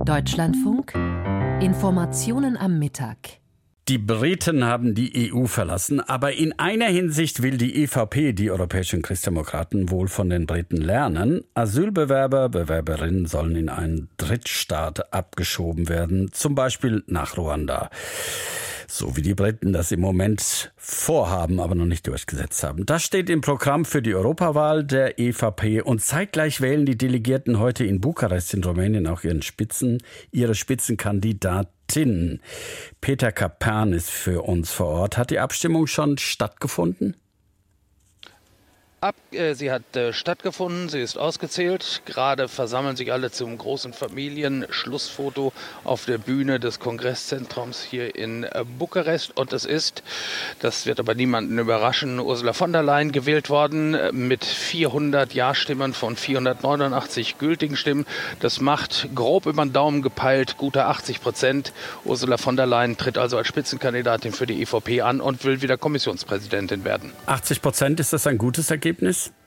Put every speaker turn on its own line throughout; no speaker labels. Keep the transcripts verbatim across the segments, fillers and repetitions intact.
Deutschlandfunk. Informationen am Mittag.
Die Briten haben die E U verlassen, aber in einer Hinsicht will die E V P, die Europäischen Christdemokraten, wohl von den Briten lernen. Asylbewerber, Bewerberinnen sollen in einen Drittstaat abgeschoben werden, zum Beispiel nach Ruanda. So wie die Briten das im Moment vorhaben, aber noch nicht durchgesetzt haben. Das steht im Programm für die Europawahl der E V P. Und zeitgleich wählen die Delegierten heute in Bukarest in Rumänien auch ihren Spitzen, ihre Spitzenkandidatin. Peter Kapern ist für uns vor Ort. Hat die Abstimmung schon stattgefunden?
Ab, äh, sie hat äh, stattgefunden, sie ist ausgezählt. Gerade versammeln sich alle zum großen Familienschlussfoto auf der Bühne des Kongresszentrums hier in äh, Bukarest. Und es ist, das wird aber niemanden überraschen, Ursula von der Leyen gewählt worden äh, mit vierhundert Ja-Stimmen von vierhundertneunundachtzig gültigen Stimmen. Das macht grob über den Daumen gepeilt gute achtzig Prozent. Ursula von der Leyen tritt also als Spitzenkandidatin für die E V P an und will wieder Kommissionspräsidentin werden.
achtzig Prozent, ist das ein gutes Ergebnis?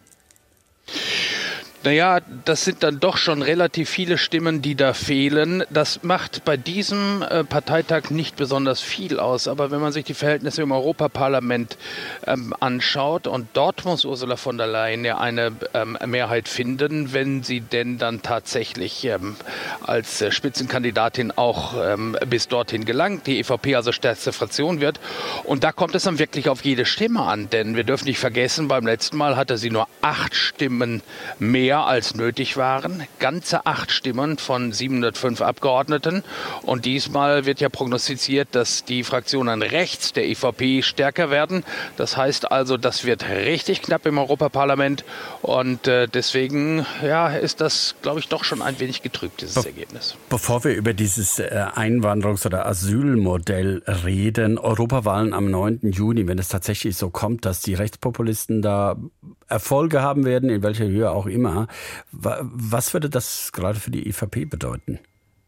Naja, das sind dann doch schon relativ viele Stimmen, die da fehlen. Das macht bei diesem äh, Parteitag nicht besonders viel aus. Aber wenn man sich die Verhältnisse im Europaparlament ähm, anschaut, und dort muss Ursula von der Leyen ja eine ähm, Mehrheit finden, wenn sie denn dann tatsächlich ähm, als äh, Spitzenkandidatin auch ähm, bis dorthin gelangt, die E V P also stärkste Fraktion wird. Und da kommt es dann wirklich auf jede Stimme an. Denn wir dürfen nicht vergessen, beim letzten Mal hatte sie nur acht Stimmen mehr als nötig waren. Ganze acht Stimmen von siebenhundertfünf Abgeordneten. Und diesmal wird ja prognostiziert, dass die Fraktionen rechts der E V P stärker werden. Das heißt also, das wird richtig knapp im Europaparlament. Und äh, deswegen ja, ist das, glaube ich, doch schon ein wenig getrübt, dieses Be- Ergebnis.
Bevor wir über dieses äh, Einwanderungs- oder Asylmodell reden, Europawahlen am neunten Juni, wenn es tatsächlich so kommt, dass die Rechtspopulisten da Erfolge haben werden, in welcher Höhe auch immer. Was würde das gerade für die E V P bedeuten?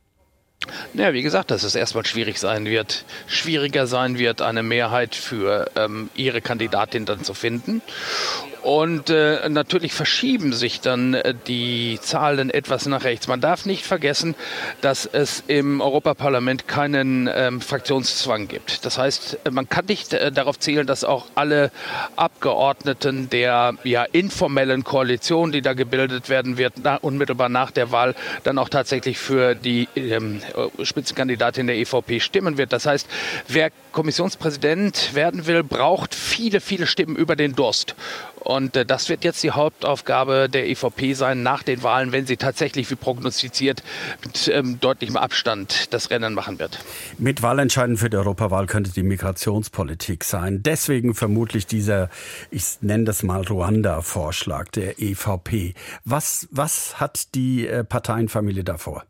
Ja, wie gesagt, dass es erstmal schwierig sein wird, schwieriger sein wird, eine Mehrheit für ähm, ihre Kandidatin dann zu finden. Und äh, natürlich verschieben sich dann äh, die Zahlen etwas nach rechts. Man darf nicht vergessen, dass es im Europaparlament keinen ähm, Fraktionszwang gibt. Das heißt, man kann nicht äh, darauf zählen, dass auch alle Abgeordneten der ja, informellen Koalition, die da gebildet werden wird, na, unmittelbar nach der Wahl, dann auch tatsächlich für die ähm, Spitzenkandidatin der E V P stimmen wird. Das heißt, wer Kommissionspräsident werden will, braucht viele, viele Stimmen über den Durst. Und äh, das wird jetzt die Hauptaufgabe der E V P sein nach den Wahlen, wenn sie tatsächlich, wie prognostiziert, mit ähm, deutlichem Abstand das Rennen machen wird.
Mit Wahlentscheidend für die Europawahl könnte die Migrationspolitik sein. Deswegen vermutlich dieser, ich nenne das mal Ruanda-Vorschlag der E V P. Was, was hat die äh, Parteienfamilie davor?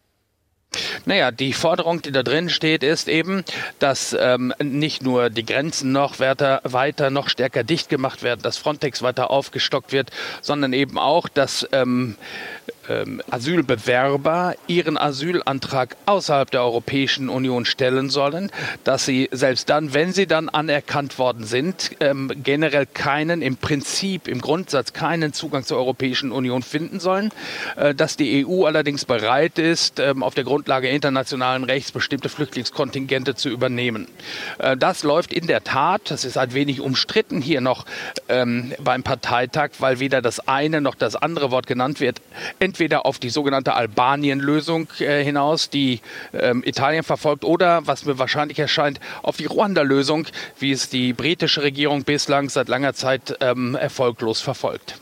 Naja, die Forderung, die da drin steht, ist eben, dass ähm, nicht nur die Grenzen noch weiter, weiter, noch stärker dicht gemacht werden, dass Frontex weiter aufgestockt wird, sondern eben auch, dass ähm, ähm, Asylbewerber ihren Asylantrag außerhalb der Europäischen Union stellen sollen, dass sie selbst dann, wenn sie dann anerkannt worden sind, ähm, generell keinen, im Prinzip, im Grundsatz keinen Zugang zur Europäischen Union finden sollen, äh, dass die E U allerdings bereit ist, ähm, auf der Grundlage internationalen Rechts bestimmte Flüchtlingskontingente zu übernehmen. Äh, das läuft in der Tat, das ist ein wenig umstritten hier noch ähm, beim Parteitag, weil weder das eine noch das andere Wort genannt wird, entweder auf die sogenannte Albanien-Lösung äh, hinaus, die ähm, Italien verfolgt, oder, was mir wahrscheinlich erscheint, auf die Ruanda-Lösung, wie es die britische Regierung bislang seit langer Zeit ähm, erfolglos verfolgt.